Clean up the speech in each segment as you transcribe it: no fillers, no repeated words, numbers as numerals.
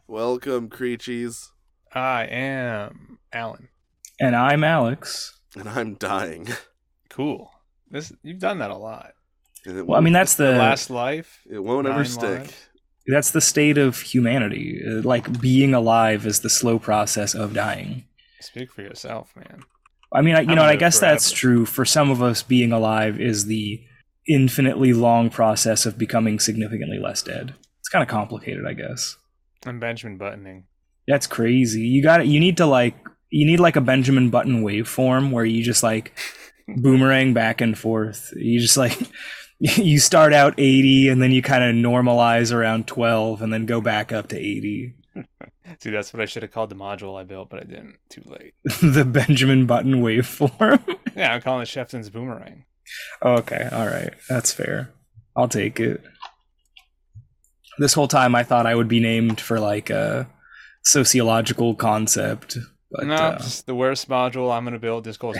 Welcome, Creachies. I am Alan. And I'm Alex. And I'm dying. Cool. You've done that a lot. Well, I mean, that's The last life. It won't ever 9 stick. lives. that's the state of humanity. Like, being alive is the slow process of dying. Speak for yourself, man. I mean, I'm I here guess that's forever. true. For some of us, being alive is the infinitely long process of becoming significantly less dead. It's kind of complicated, I guess. I'm Benjamin Buttoning. That's crazy. You need like a Benjamin Button waveform where you just like boomerang back and forth. You just like you start out 80 and then you kind of normalize around 12 and then go back up to 80. See, that's what I should have called the module I built, but I didn't. Too late. The Benjamin Button waveform. Yeah, I'm calling it Shefton's Boomerang. Okay, all right. That's fair. I'll take it. This whole time I thought I would be named for like a sociological concept. But, No, just the worst module I'm going to build just goes...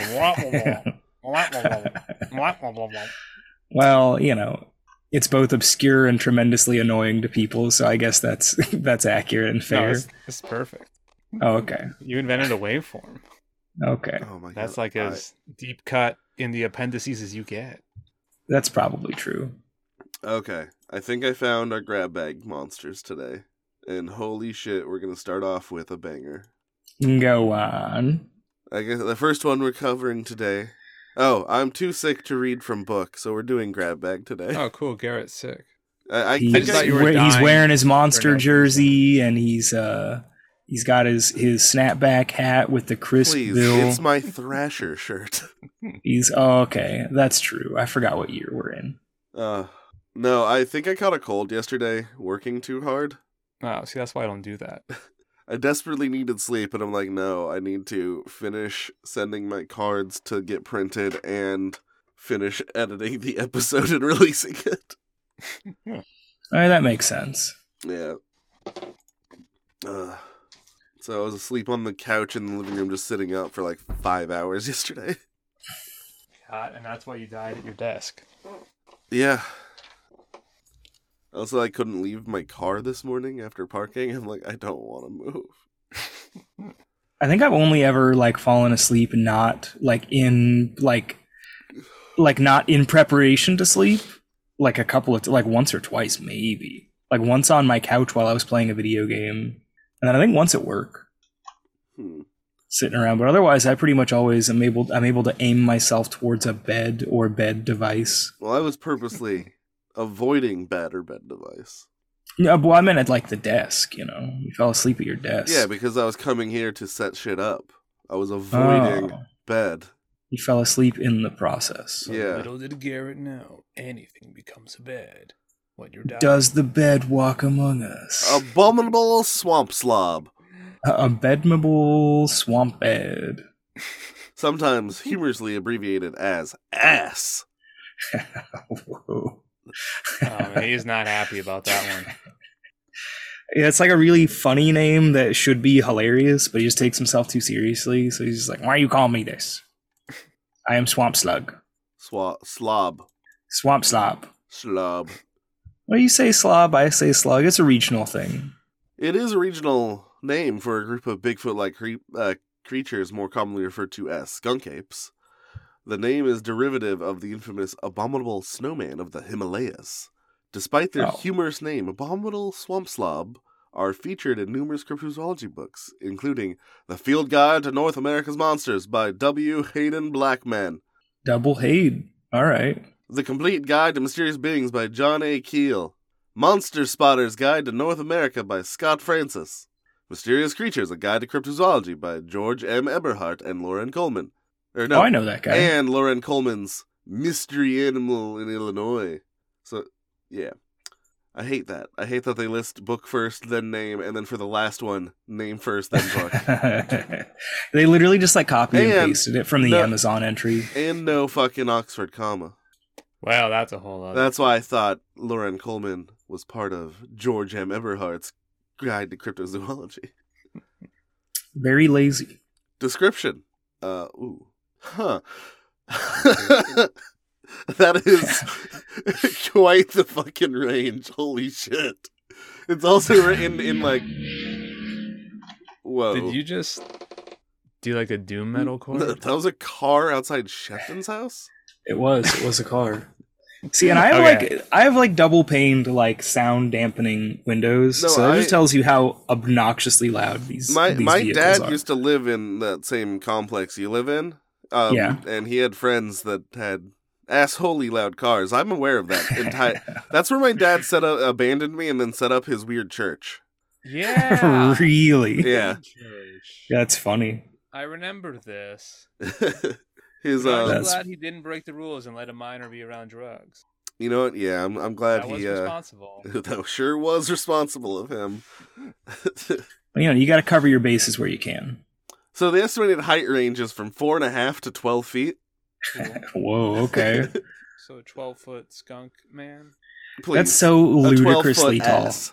well, it's both obscure and tremendously annoying to people, so I guess that's accurate and No, fair. it's perfect. Oh, okay. You invented a waveform. Okay. Oh my god. That's like as deep cut in the appendices as you get. That's probably true. Okay. I think I found our grab bag monsters today. And holy shit, we're going to start off with a banger. Go on. I guess the first one we're covering today. Oh, I'm too sick to read from book, so we're doing grab bag today. Oh, cool. Garrett's sick. I He's, think just thought you were he's dying wearing his for monster no reason. jersey, and he's got his snapback hat with the crisp Please, bill. it's my Thrasher shirt. Okay. That's true. I forgot what year we're in. No, I think I caught a cold yesterday, working too hard. Oh, see, that's why I don't do that. I desperately needed sleep, and I'm like, no, I need to finish sending my cards to get printed and finish editing the episode and releasing it. All right, that makes sense. Yeah. So I was asleep on the couch in the living room just sitting up for like 5 hours yesterday. God, and that's why you died at your desk. Yeah. Also, I couldn't leave my car this morning after parking. I'm like, I don't want to move. I think I've only ever like fallen asleep not like in not in preparation to sleep, like a couple of like once or twice maybe. Like once on my couch while I was playing a video game, and then I think once at work, sitting around. But otherwise, I pretty much always I'm able to aim myself towards a bed or bed device. Well, I was purposely avoiding bed or bed device. No, but I meant at like the desk. You fell asleep at your desk. Yeah, because I was coming here to set shit up. I was avoiding bed. You fell asleep in the process. Yeah. Little did Garrett know, anything becomes a bed when you're dying. Does the bed walk among us? Abominable swamp slob. A bedmable swamp bed. Sometimes humorously abbreviated as ass. Whoa. Oh, he is not happy about that one. Yeah, it's like a really funny name that should be hilarious, but he just takes himself too seriously. So he's just like, "Why you call me this? I am Swamp Slug. Slob. Swamp Slob. Slob. Well, you say slob, I say slug. It's a regional thing." It is a regional name for a group of Bigfoot-like creatures more commonly referred to as skunk apes. The name is derivative of the infamous abominable snowman of the Himalayas. Despite their humorous name, abominable swamp slob are featured in numerous cryptozoology books, including The Field Guide to North America's Monsters by W. Hayden Blackman, Double Hade. All right. The Complete Guide to Mysterious Beings by John A. Keel, Monster Spotter's Guide to North America by Scott Francis, Mysterious Creatures, A Guide to Cryptozoology by George M. Eberhardt and Lauren Coleman. Oh, I know that guy. And Lauren Coleman's Mystery Animal in Illinois. So, yeah. I hate that. I hate that they list book first, then name, and then for the last one, name first, then book. They literally just like copy and And pasted it from the Amazon entry. And no fucking Oxford comma. Well, that's a whole other. That's why I thought Lauren Coleman was part of George M. Eberhardt's Guide to Cryptozoology. Very lazy. Description. Ooh. Huh. That is quite the fucking range. Holy shit. It's also written in like Whoa. Did you just do like a doom metal chord? That was a car outside Shepton's house? It was a car. See, and I have like double paned like sound dampening windows, No, so that just tells you how obnoxiously loud these. My vehicles dad are. used to live in that same complex you live in. Yeah. And he had friends that had assholey loud cars. I'm aware of that entire. That's where my dad abandoned me and then set up his weird church. Yeah. Really? Yeah. That's funny. I remember this. His I'm glad he didn't break the rules and let a minor be around drugs. You know what? Yeah, I'm glad That he was responsible. that sure was responsible of him. You got to cover your bases where you can. So the estimated height range is from 4.5 to 12 feet. Cool. Whoa, okay. So a 12-foot skunk man. Please. That's so ludicrously 12-foot tall. ass.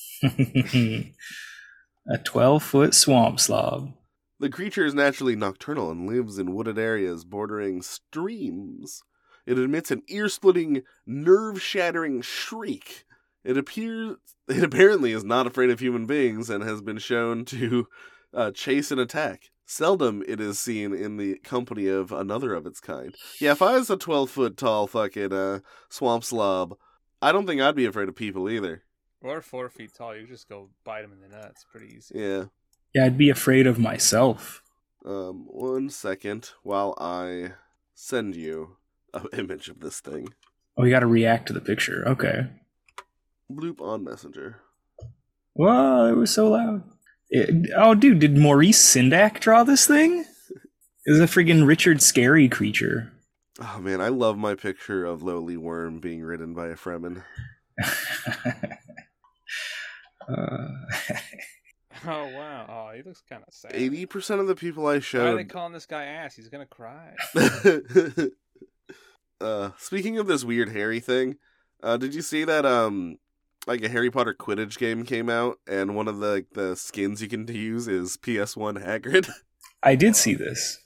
A 12-foot swamp slob. The creature is naturally nocturnal and lives in wooded areas bordering streams. It emits an ear-splitting, nerve-shattering shriek. It apparently is not afraid of human beings and has been shown to chase and attack. Seldom it is seen in the company of another of its kind. Yeah, if I was a 12-foot tall fucking swamp slob, I don't think I'd be afraid of people either. Or 4 feet tall. You just go bite him in the nuts. Pretty easy. Yeah. Yeah, I'd be afraid of myself. 1 second while I send you an image of this thing. Oh, you got to react to the picture. Okay. Bloop on Messenger. Whoa, it was so loud. Dude, did Maurice Sindak draw this thing? It was a friggin' Richard Scarry creature. Oh man, I love my picture of Lowly Worm being ridden by a Fremen. Oh, wow. Oh, he looks kind of sad. 80% of the people I Why are showed... they calling this guy ass? He's going to cry. Speaking of this weird hairy thing, did you see that like a Harry Potter Quidditch game came out and one of the skins you can use is PS1 Hagrid? I did see this.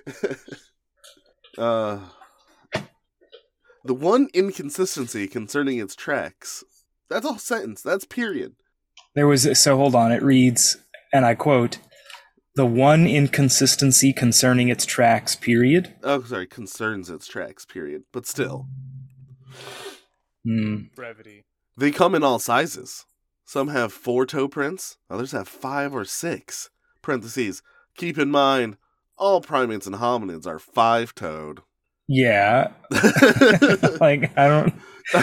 The one inconsistency concerning its tracks. That's all sentence. That's period. So hold on, it reads, and I quote, "The one inconsistency concerning its tracks, period." Oh, sorry, concerns its tracks, period. But still. Brevity. They come in all sizes. Some have 4 toe prints, others have 5 or 6. Parentheses, keep in mind, all primates and hominids are 5-toed. Yeah. Like, I don't...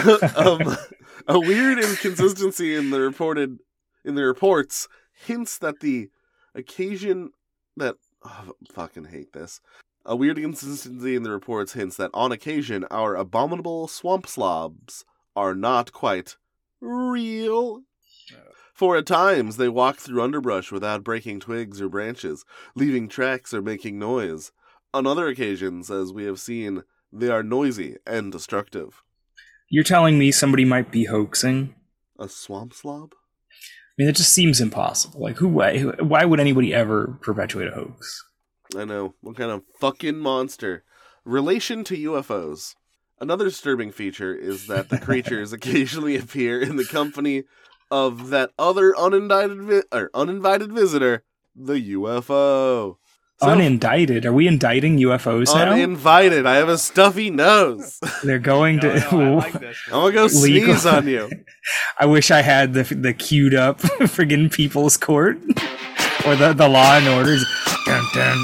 A weird inconsistency in the reports hints that the occasion that... Oh, I fucking hate this. A weird inconsistency in the reports hints that on occasion our abominable swamp slobs are not quite real. For at times they walk through underbrush without breaking twigs or branches, leaving tracks or making noise. On other occasions, as we have seen, they are noisy and destructive. You're telling me somebody might be hoaxing? A swamp slob? I mean, it just seems impossible. Like, why would anybody ever perpetuate a hoax? I know. What kind of fucking monster? Relation to UFOs. Another disturbing feature is that the creatures occasionally appear in the company of that other uninvited visitor, the UFO. So, unindicted? Are we indicting UFOs now? Uninvited. I have a stuffy nose. They're going to... No, I like this. I'm gonna go sneeze on you. I wish I had the queued up friggin' People's Court. Or the Law and Orders. Dun, dun.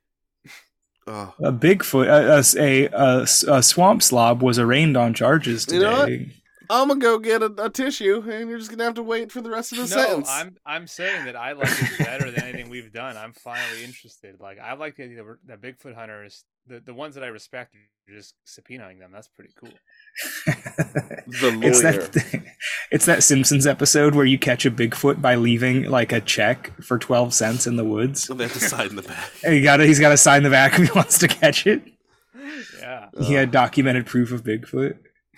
Oh. A Bigfoot, a swamp slob was arraigned on charges today. You know what? I'm gonna go get a tissue, and you're just gonna have to wait for the rest of the sentence. I'm saying that I like it better than anything we've done. I'm finally interested. Like, I like the Bigfoot hunters, the ones that I respect, are just subpoenaing them. That's pretty cool. The lawyer. It's that Simpsons episode where you catch a Bigfoot by leaving like a check for 12 cents in the woods. They have to sign the back. And he's got to sign the back if he wants to catch it. Yeah. He had documented proof of Bigfoot.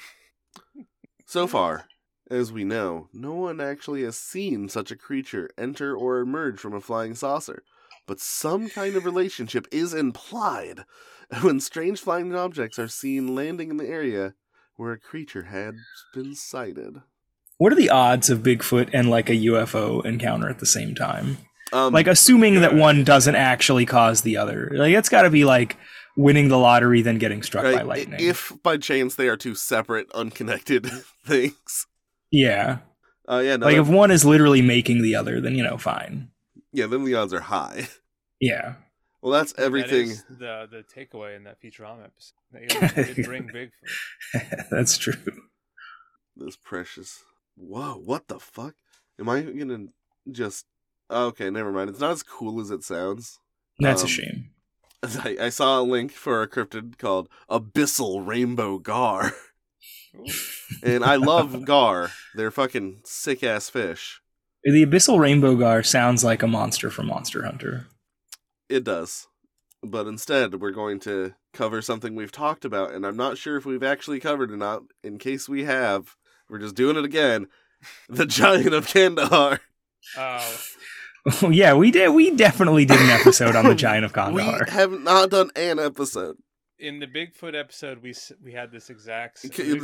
So far, as we know, no one actually has seen such a creature enter or emerge from a flying saucer. But some kind of relationship is implied when strange flying objects are seen landing in the area where a creature had been sighted. What are the odds of Bigfoot and like a UFO encounter at the same time? Like, assuming that good. one doesn't actually cause the other. Like, it's got to be like winning the lottery, then getting struck by right, lightning. if by chance they are two separate, unconnected things. Yeah. Yeah, no, Like, that- if one is literally making the other, then, fine. yeah, then the odds are high. Yeah. Well, that's everything. That is the takeaway in that Futurama episode. They did bring Bigfoot. That's true. This precious. Whoa, what the fuck? Am I gonna just. Okay, never mind. It's not as cool as it sounds. That's a Um, shame. I saw a link for a cryptid called Abyssal Rainbow Gar. Ooh. And I love gar. They're fucking sick ass fish. The Abyssal Rainbow Gar sounds like a monster from Monster Hunter. It does. But instead, we're going to cover something we've talked about, and I'm not sure if we've actually covered it or not. In case we have, we're just doing it again. The Giant of Kandahar. Oh, Oh, yeah, we did. We definitely did an episode on the Giant of Kandahar. We have not done an episode. in the Bigfoot episode, we had this exact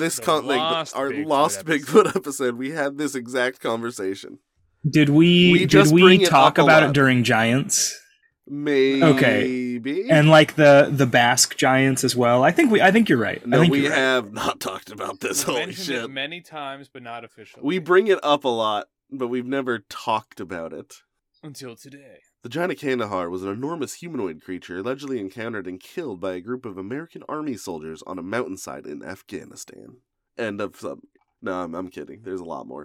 Our lost Bigfoot episode, we had this exact conversation. Did we just bring it talk up a about lot. it during Giants? Maybe. Okay. And like the Basque Giants as well? I think you're right. No, I think we you're right. have not talked about this. We Holy mentioned shit. it many times, but not officially. We bring it up a lot, but we've never talked about it. Until today. The Giant of Kandahar was an enormous humanoid creature allegedly encountered and killed by a group of American army soldiers on a mountainside in Afghanistan. End of sub. No, I'm kidding. There's a lot more.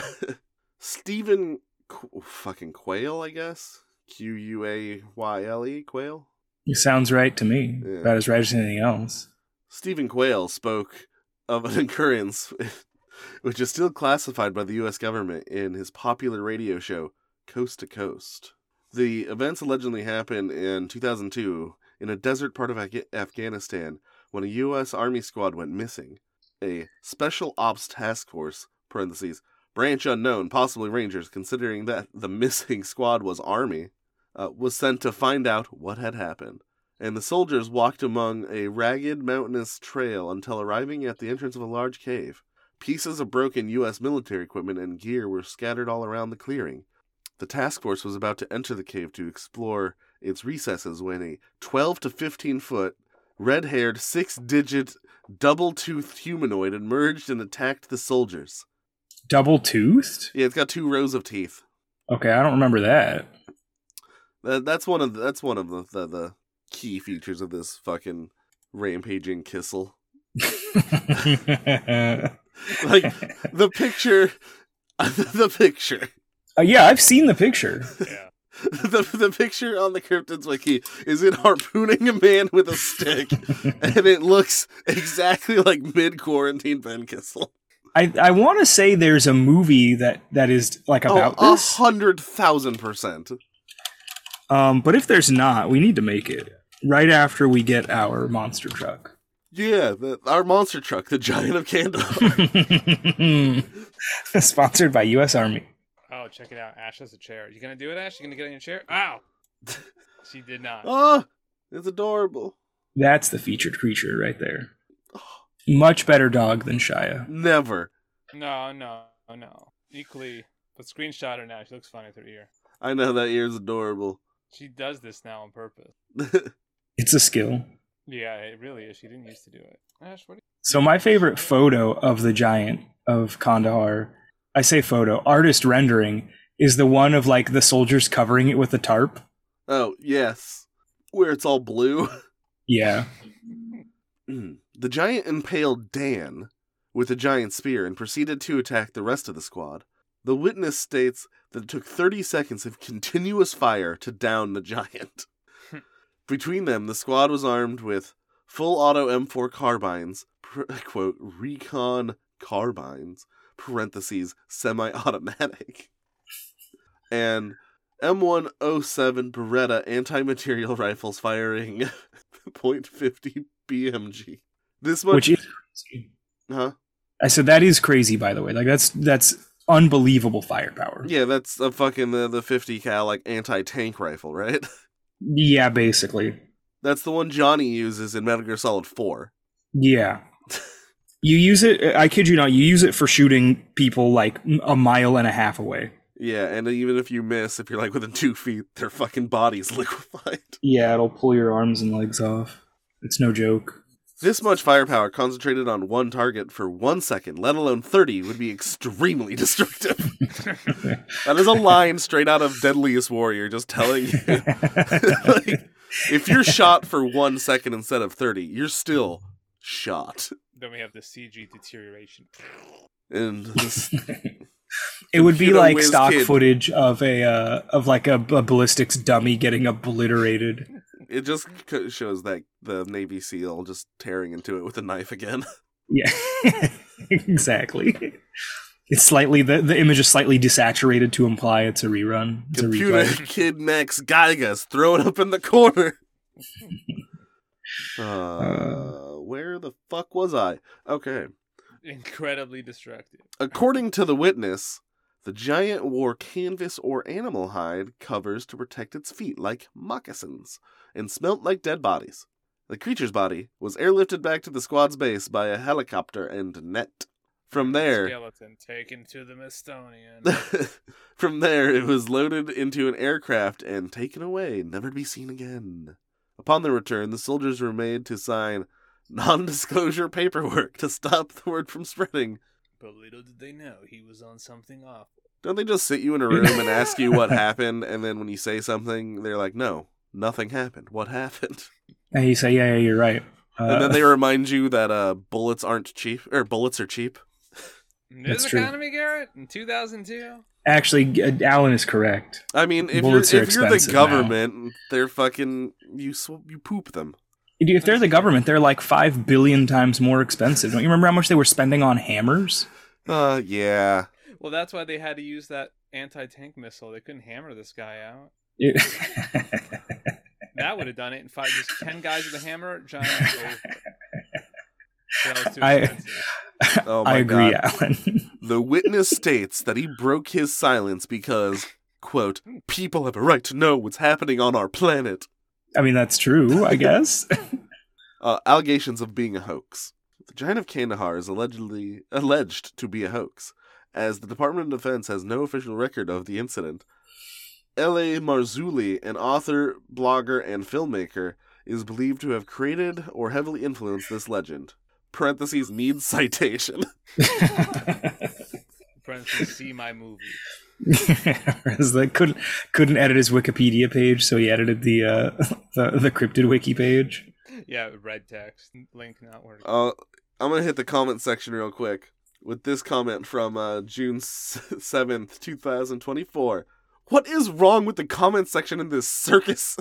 Stephen fucking Quayle, I guess? Quayle? Quayle? It sounds right to me. Yeah. About as right as anything else. Stephen Quayle spoke of an occurrence which is still classified by the U.S. government in his popular radio show, Coast to Coast. The events allegedly happened in 2002 in a desert part of Afghanistan when a U.S. Army squad went missing. A Special Ops Task Force, parentheses, branch unknown, possibly Rangers, considering that the missing squad was Army, was sent to find out what had happened. And the soldiers walked among a ragged mountainous trail until arriving at the entrance of a large cave. Pieces of broken U.S. military equipment and gear were scattered all around the clearing. The task force was about to enter the cave to explore its recesses when a 12 to 15 foot, red-haired, 6-digit, double-toothed humanoid emerged and attacked the soldiers. Double-toothed? Yeah, it's got 2 rows of teeth. Okay, I don't remember that. That's one of the key features of this fucking rampaging Kissel. Like the picture. Yeah, I've seen the picture. Yeah. The picture on the Cryptids Wiki is it harpooning a man with a stick, and it looks exactly like mid-quarantine Ben Kissel. I want to say there's a movie that is like about this. 100,000%. But if there's not, we need to make it right after we get our monster truck. Yeah, our monster truck, the Giant of Kandahar. Sponsored by U.S. Army. Oh, check it out. Ash has a chair. You gonna do it, Ash? You gonna get in your chair? Ow! She did not. Oh, it's adorable. That's the featured creature right there. Much better dog than Shia. Never. No. Equally, but screenshot her now. She looks funny with her ear. I know that ear's adorable. She does this now on purpose. It's a skill. Yeah, it really is. She didn't used to do it. Ash, what? So my favorite photo of the Giant of Kandahar, I say photo, artist rendering, is the one of like the soldiers covering it with a tarp. Oh, yes. Where it's all blue. Yeah. The giant impaled Dan with a giant spear and proceeded to attack the rest of the squad. The witness states that it took 30 seconds of continuous fire to down the giant. Between them, the squad was armed with full auto M4 carbines, quote, recon carbines, parentheses, semi-automatic, and M107 Beretta anti-material rifles firing .50 BMG. This much, Which is crazy. huh? I said that is crazy, by the way. Like that's unbelievable firepower. Yeah, that's a fucking the 50 cal like anti-tank rifle, right? Yeah, basically. That's the one Johnny uses in Metal Gear Solid 4. Yeah. You use it, I kid you not, you use it for shooting people like a mile and a half away. Yeah, and even if you miss, if you're like within 2 feet, their fucking body's liquefied. Yeah, it'll pull your arms and legs off. It's no joke. This much firepower concentrated on one target for 1 second, let alone 30, would be extremely destructive. That is a line straight out of Deadliest Warrior, just telling you. Like, if you're shot for 1 second instead of 30, you're still shot. Then we have the CG deterioration. And this, It would be Computer like whiz stock kid. footage of a ballistics dummy getting obliterated. it just shows that the Navy SEAL just tearing into it with a knife again. Yeah, exactly. It's slightly the image is slightly desaturated to imply it's a rerun. It's Computer a replay. Kid Max Geigas thrown up in the corner. Where the fuck was I? Okay. Incredibly destructive. According to the witness, the giant wore canvas or animal hide covers to protect its feet like moccasins and smelt like dead bodies. The creature's body was airlifted back to the squad's base by a helicopter and net. From there, Skeleton taken to the Mistonian. it was loaded into an aircraft and taken away, never to be seen again. Upon the return, the soldiers were made to sign non-disclosure paperwork to stop the word from spreading. But little did they know he was on something awful. Don't they just sit you in a room and ask you what happened, and then when you say something, they're like, no, nothing happened. What happened? And you say, yeah, you're right. And then they remind you that bullets aren't cheap, or bullets are cheap. In That's this true. economy, Garrett, in 2002? Actually, Alan is correct. I mean, if Bullets you're are the expensive government, they're fucking, you poop them. Dude, if they're the government, they're like 5 billion times more expensive. Don't you remember how much they were spending on hammers? Yeah. Well, that's why they had to use that anti-tank missile. They couldn't hammer this guy out. That would have done it in 5, just 10 guys with a hammer, giant over. That was too expensive. Oh my I agree, God. Alan. The witness states that he broke his silence because, quote, people have a right to know what's happening on our planet. I mean, that's true, I guess. Allegations of being a hoax. The Giant of Kandahar is alleged to be a hoax, as the Department of Defense has no official record of the incident. L.A. Marzulli, an author, blogger, and filmmaker, is believed to have created or heavily influenced this legend. Parentheses needs citation. Parentheses, see my movie. couldn't edit his Wikipedia page, so he edited the cryptid wiki page. Yeah, red text. Link not working. I'm going to hit the comment section real quick with this comment from June 7th, 2024. What is wrong with the comment section in this circus?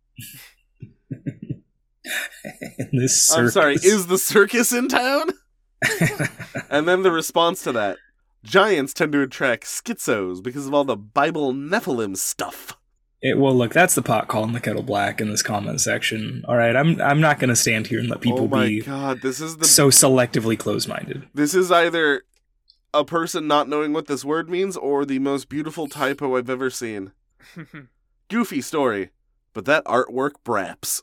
I'm sorry, is the circus in town? And then the response to that. Giants tend to attract schizos because of all the Bible Nephilim stuff. Well, look, that's the pot calling the kettle black in this comment section. All right, I'm not going to stand here and let people be God, this is so selectively close-minded. This is either a person not knowing what this word means or the most beautiful typo I've ever seen. Goofy story, but that artwork braps.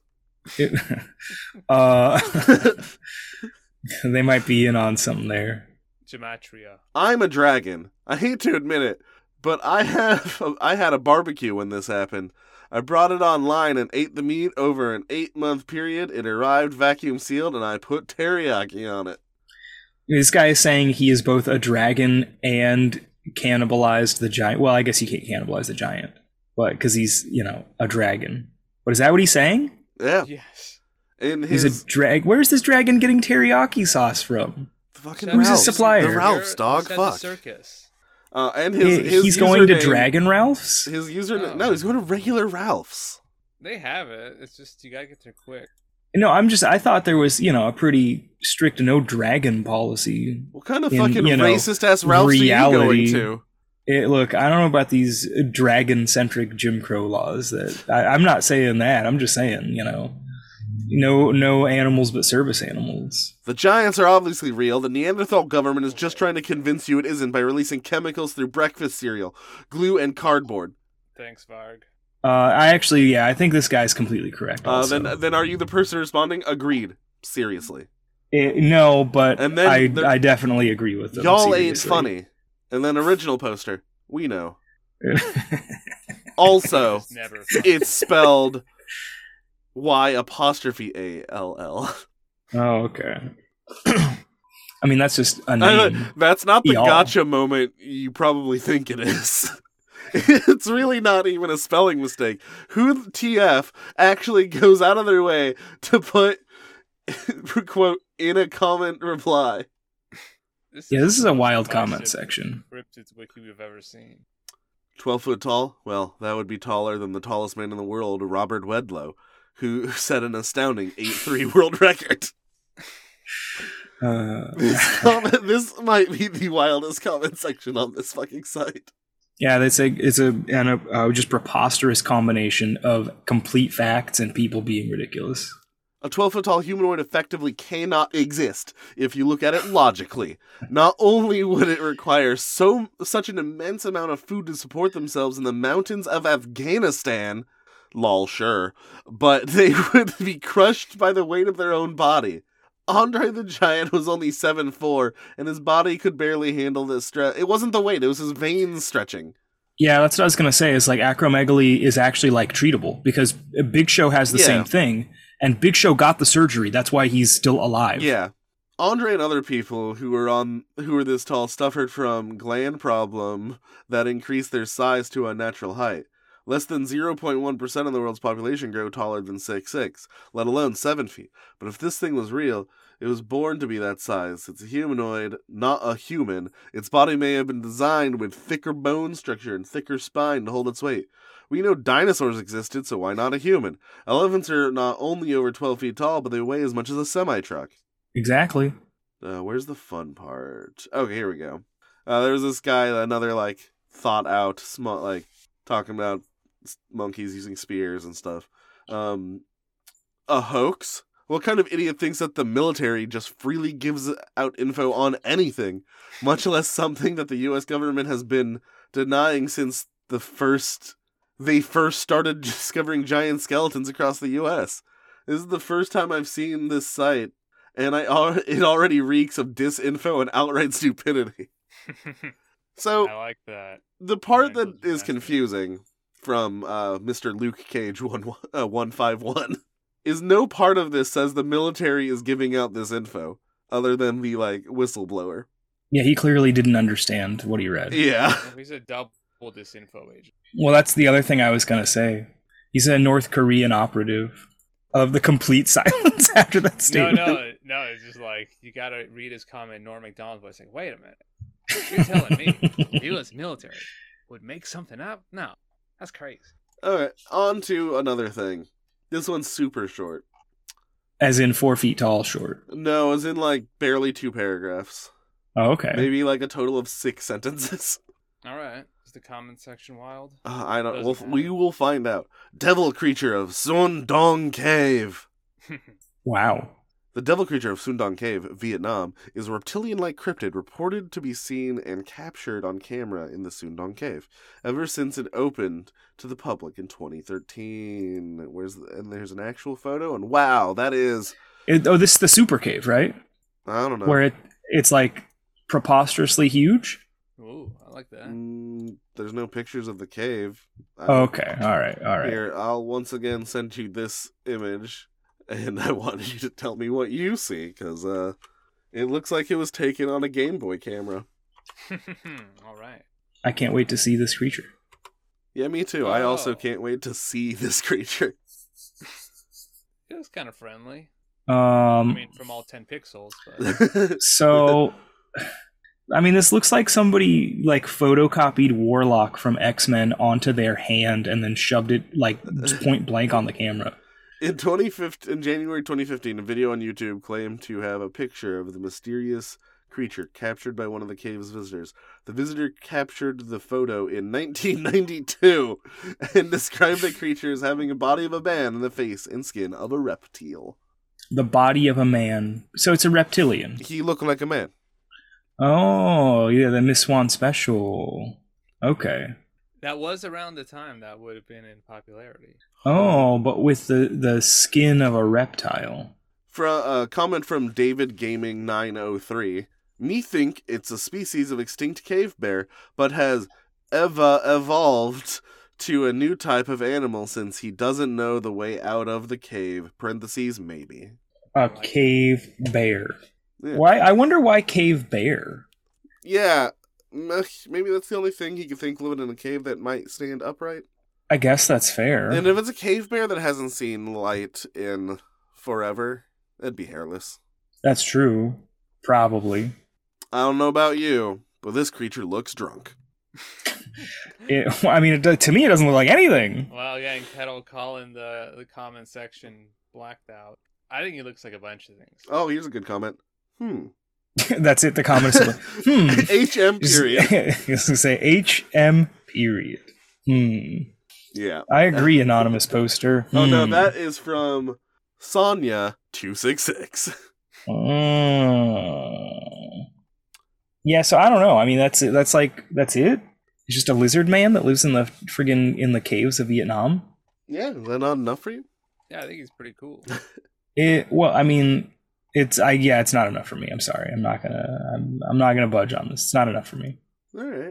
They might be in on something there. Gematria. I'm a dragon. I hate to admit it, but I had a barbecue when this happened. I brought it online and ate the meat over an 8-month period. It arrived vacuum sealed and I put teriyaki on it. This guy is saying he is both a dragon and cannibalized the giant. Well, I guess he can't cannibalize the giant, but because he's, a dragon. But is that what he's saying? Yeah. Yes. He's a drag. Where's this dragon getting teriyaki sauce from? Fucking Who's his Ralph's. supplier? The Ralph's, dog. The Fuck. circus. And his he's going to username- Dragon Ralph's? His username. Oh. No, he's going to regular Ralph's. They have it. It's just you gotta get there quick. No, I thought there was, a pretty strict no dragon policy. What kind of In, fucking you know, racist ass Ralph's reality. are you going to? Look, I don't know about these dragon-centric Jim Crow laws. I'm not saying that. I'm just saying, no animals but service animals. The giants are obviously real. The Neanderthal government is just trying to convince you it isn't by releasing chemicals through breakfast cereal, glue, and cardboard. Thanks, Varg. I think this guy's completely correct. Also. Then are you the person responding? Agreed. Seriously. No, but And then I definitely agree with them. Y'all ain't seriously. funny. And then original poster. We know. Also, It's never it's spelled Y''ALL. Oh, okay. I mean, that's just a name. That's not the Y'all. gotcha moment you probably think it is. It's really not even a spelling mistake. Who TF actually goes out of their way to put, quote, in a comment reply? This This is a the most wild divisive comment section. Cryptids wiki we've ever seen. 12 foot tall? Well, that would be taller than the tallest man in the world, Robert Wedlow, who set an astounding 8'3" world record. This might be the wildest comment section on this fucking site. Yeah, it's a just preposterous combination of complete facts and people being ridiculous. A 12-foot tall humanoid effectively cannot exist if you look at it logically. Not only would it require such an immense amount of food to support themselves in the mountains of Afghanistan, lol, sure, but they would be crushed by the weight of their own body. Andre the Giant was only 7'4", and his body could barely handle this stretch. It wasn't the weight, it was his veins stretching. Yeah, that's what I was going to say, is like acromegaly is actually like treatable, because Big Show has the same thing, and Big Show got the surgery. That's why he's still alive. Yeah. Andre and other people who were this tall suffered from gland problem that increased their size to unnatural height. Less than 0.1% of the world's population grow taller than 6'6", let alone 7 feet. But if this thing was real, it was born to be that size. It's a humanoid, not a human. Its body may have been designed with thicker bone structure and thicker spine to hold its weight. We know dinosaurs existed, so why not a human? Elephants are not only over 12 feet tall, but they weigh as much as a semi-truck. Exactly. Where's the fun part? Okay, here we go. There was this guy, another, thought out, small, talking about monkeys using spears and stuff. A hoax? What kind of idiot thinks that the military just freely gives out info on anything, much less something that the U.S. government has been denying since they first started discovering giant skeletons across the U.S.? This is the first time I've seen this site, and it already reeks of disinfo and outright stupidity. So I like that. The part that is confusing from Mr. Luke Cage 151 is no part of this says the military is giving out this info, other than the whistleblower. Yeah, he clearly didn't understand what he read. Yeah. He's a double disinfo agent. Well, that's the other thing I was going to say. He's a North Korean operative. Of the complete silence after that statement. No, it's just you gotta read his comment, Norm MacDonald voice, wait a minute. You're telling me the U.S. military would make something up? No, that's crazy. Alright, on to another thing. This one's super short. As in 4 feet tall short? No, as in barely 2 paragraphs. Oh, okay. Maybe a total of 6 sentences. Alright. Is the comment section wild? I don't. We will find out. Devil creature of Sundong Cave. Wow. The devil creature of Sundong Cave, Vietnam, is a reptilian-like cryptid reported to be seen and captured on camera in the Sundong Cave ever since it opened to the public in 2013. And there's an actual photo, and wow, that is... this is the super cave, right? I don't know. Where it's preposterously huge? Ooh, I like that. There's no pictures of the cave. Okay, all right. Here, I'll once again send you this image, and I wanted you to tell me what you see, because it looks like it was taken on a Game Boy camera. All right. I can't wait to see this creature. Yeah, me too. I also can't wait to see this creature. It was kind of friendly. From all 10 pixels, but... So... this looks like somebody photocopied Warlock from X-Men onto their hand and then shoved it point blank on the camera. In January 2015, a video on YouTube claimed to have a picture of the mysterious creature captured by one of the cave's visitors. The visitor captured the photo in 1992 and described the creature as having a body of a man and the face and skin of a reptile. The body of a man. So it's a reptilian. He looked like a man. Oh, yeah, the Miss Swan special. Okay. That was around the time that would have been in popularity. Oh, but with the skin of a reptile. For a comment from David Gaming 903, me think it's a species of extinct cave bear, but has evolved to a new type of animal since he doesn't know the way out of the cave. Parentheses, maybe. A cave bear. Yeah. Why? I wonder why cave bear. Yeah, maybe that's the only thing he could think living in a cave that might stand upright. I guess that's fair. And if it's a cave bear that hasn't seen light in forever, it'd be hairless. That's true. Probably. I don't know about you, but this creature looks drunk. I mean, to me, it doesn't look like anything. Well, yeah, and Kettle calling the comment section blacked out. I think he looks like a bunch of things. Oh, here's a good comment. That's it. The comment is like, HM period. I was gonna say HM period. Yeah. I agree, anonymous poster. Oh no, that is from Sonya266. Yeah, so I don't know. I mean, that's it. That's it. It's just a lizard man that lives in the caves of Vietnam. Yeah, is that not enough for you? Yeah, I think he's pretty cool. Well, I mean, it's not enough for me. I'm sorry. I'm not gonna budge on this. It's not enough for me. All right.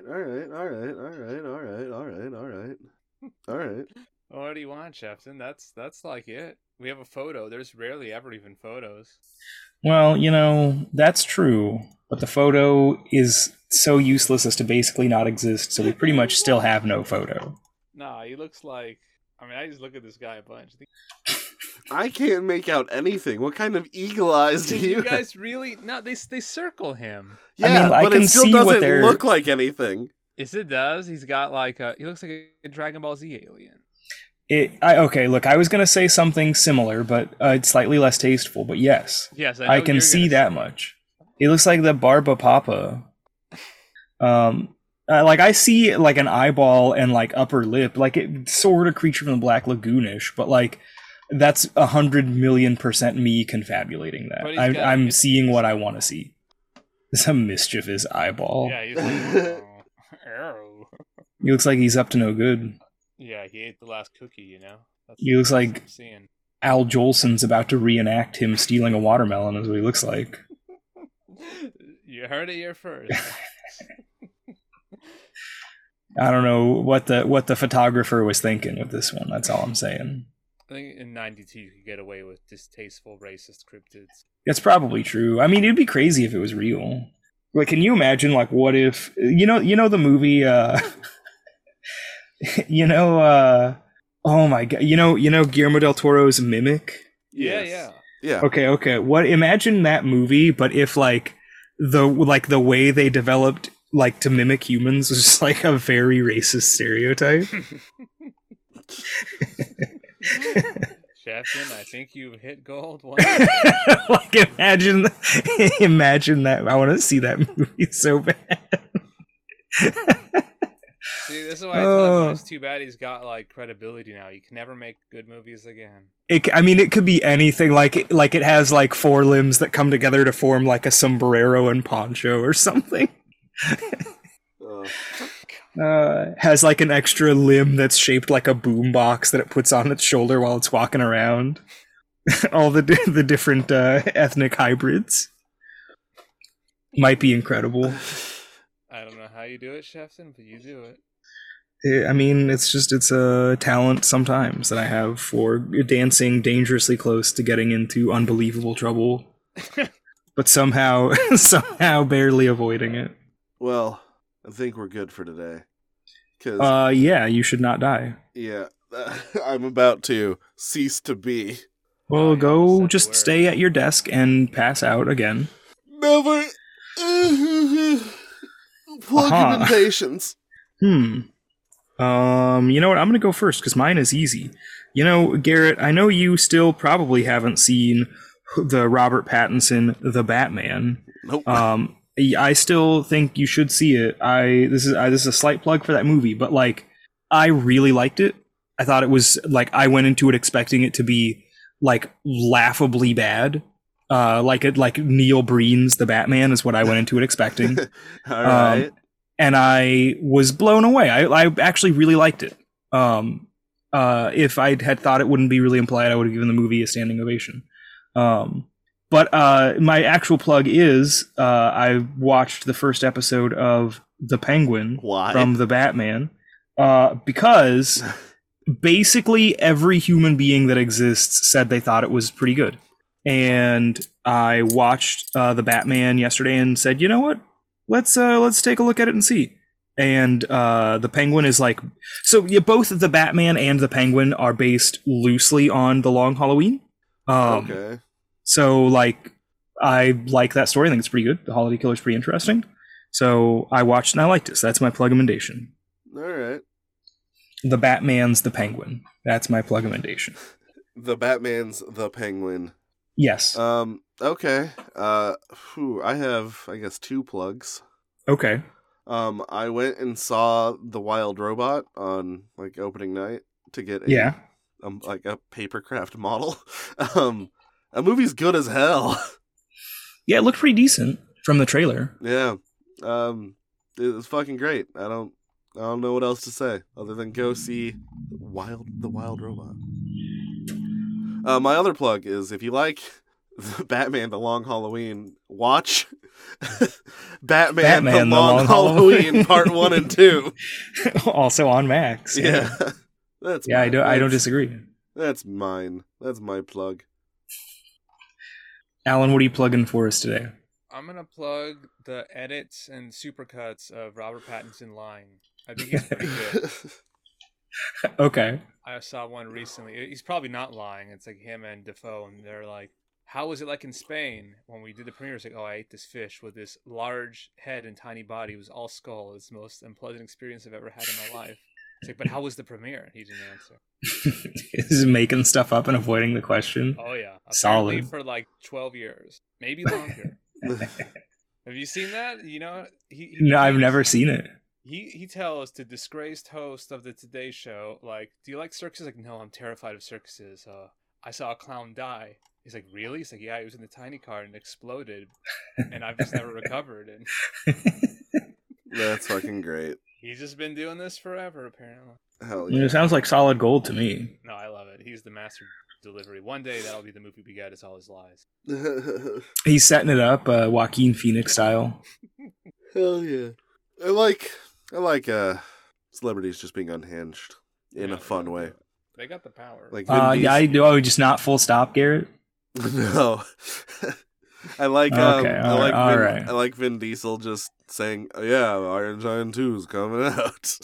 What do you want, Shefton? That's like it. We have a photo. There's rarely ever even photos. Well, that's true, but the photo is so useless as to basically not exist, so we pretty much still have no photo. Nah, he looks like... I mean, I just look at this guy a bunch. I can't make out anything. What kind of eagle eyes do you guys really... No, they circle him. Yeah, I but can it still see doesn't what look like anything. Yes, it does. He's got like a... He looks like a Dragon Ball Z alien. Okay, look, I was going to say something similar, but it's slightly less tasteful, but yes. Yes, I can see that much. He looks like the Barba Papa. Like, I see, like, an eyeball and, like, upper lip. Like, it's sort of Creature from the Black Lagoon-ish, but, like, that's 100,000,000% me confabulating that. I'm seeing what I want to see. Some mischievous eyeball. Yeah, he's like, arrow. He looks like he's up to no good. Yeah, he ate the last cookie, That's he looks like Al Jolson's about to reenact him stealing a watermelon, is what he looks like. You heard it here first. I don't know what the photographer was thinking with this one. That's all I'm saying. I think in 92 you could get away with distasteful racist cryptids. That's probably true. I mean, it'd be crazy if it was real. Like, can you imagine, like, what if... You know the movie... oh my god, Guillermo del Toro's Mimic? Yeah. Okay. Imagine that movie, but if the way they developed to mimic humans was just like a very racist stereotype. Shefton, I think you've hit gold. Imagine that. I want to see that movie so bad. See, this is why I thought it's too bad he's got credibility now. He can never make good movies again. It could be anything. Like it has 4 limbs that come together to form a sombrero and poncho or something. Has an extra limb that's shaped like a boombox that it puts on its shoulder while it's walking around. All the different ethnic hybrids might be incredible. I don't know how you do it, Shefton, but you do it. I mean, it's a talent sometimes that I have for dancing dangerously close to getting into unbelievable trouble, but somehow barely avoiding it. Well, I think we're good for today. Yeah, you should not die. Yeah, I'm about to cease to be. Well, go just stay at your desk and pass out again. Never. Plug in patience. You know what? I'm gonna go first because mine is easy. Garrett, I know you still probably haven't seen the Robert Pattinson The Batman. Nope. I still think you should see it. This is a slight plug for that movie, but I really liked it. I thought it was I went into it expecting it to be laughably bad. Like Neil Breen's The Batman is what I went into it expecting. All right. And I was blown away. I actually really liked it. If I had thought it wouldn't be really implied, I would have given the movie a standing ovation. But my actual plug is I watched the first episode of the Penguin Why? from the Batman, because basically every human being that exists said they thought it was pretty good. And I watched the Batman yesterday and said, you know what? Let's take a look at it and see. And the Penguin is like, so yeah, both the Batman and the Penguin are based loosely on The Long Halloween. Okay. So like, I like that story. I think it's pretty good. The Holiday Killer's pretty interesting. So I watched and I liked it. So that's my plug-commendation. All right. The Batman's the Penguin. That's my plug-commendation. The Batman's the Penguin. Yes. Okay. I have, I guess, 2 plugs. Okay. I went and saw The Wild Robot on like opening night to get Yeah. like a papercraft model. That movie's good as hell. Yeah, it looked pretty decent from the trailer. Yeah. It was fucking great. I don't know what else to say other than go see The Wild Robot. My other plug is if you like Batman: The Long Halloween, watch Batman the Long Halloween Part 1 and 2. Also on Max. Yeah. That's Yeah, mine. I don't disagree. That's mine. That's my plug. Alan, what are you plugging for us today? I'm gonna plug the edits and supercuts of Robert Pattinson lying. I think he's pretty good. Okay. I saw one recently. He's probably not lying. It's like him and Defoe, and they're like, "How was it like in Spain when we did the premiere?" It's like, "Oh, I ate this fish with this large head and tiny body. It was all skull. It's the most unpleasant experience I've ever had in my life." It's like, "But how was the premiere?" He didn't answer. Is making stuff up and avoiding the question. Oh yeah, Solid. apparently for like 12 years, maybe longer. Have you seen that? You know, No, I've never seen it. He tells the disgraced host of the Today Show, like, "Do you like circuses?" Like, "No, I'm terrified of circuses. I saw a clown die." He's like, "Really?" He's like, "Yeah, he was in the tiny car and exploded, and I've just never recovered." And That's fucking great. he's just been doing this forever, apparently. Hell It yeah. sounds like solid gold to me. No, I love it. He's the master delivery. One day that'll be the movie we get. It's all his lies. He's setting it up, Joaquin Phoenix style. Hell yeah. I like celebrities just being unhinged in Yeah, a fun way. They got the power. Like Vin Yeah, I do. Oh, just not full stop, Garrett. No. I like Okay, all right. I like Vin Diesel just saying, "Oh, yeah, Iron Giant 2 is coming out."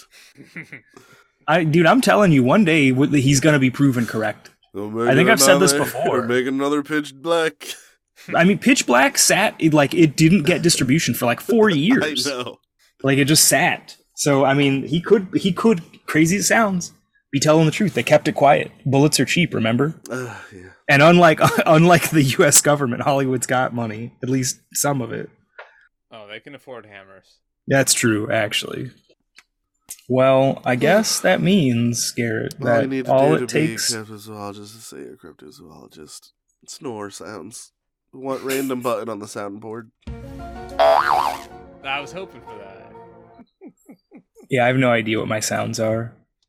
Dude, I'm telling you, one day he's gonna be proven correct. I think I've said this before. We're making another Pitch Black. I mean, Pitch Black it didn't get distribution for like 4 years. I know. Like it just sat. So I mean, he could, crazy as it sounds, be telling the truth. They kept it quiet. Bullets are cheap, remember? Yeah. And unlike the U.S. government, Hollywood's got money, at least some of it. Oh, they can afford hammers. That's true, actually. Well, I guess that means, Garrett, All you that need to all do it to be a takes. cryptozoologist is say a cryptozoologist. Snore sounds. What random button on the soundboard? I was hoping for that. Yeah, I have no idea what my sounds are.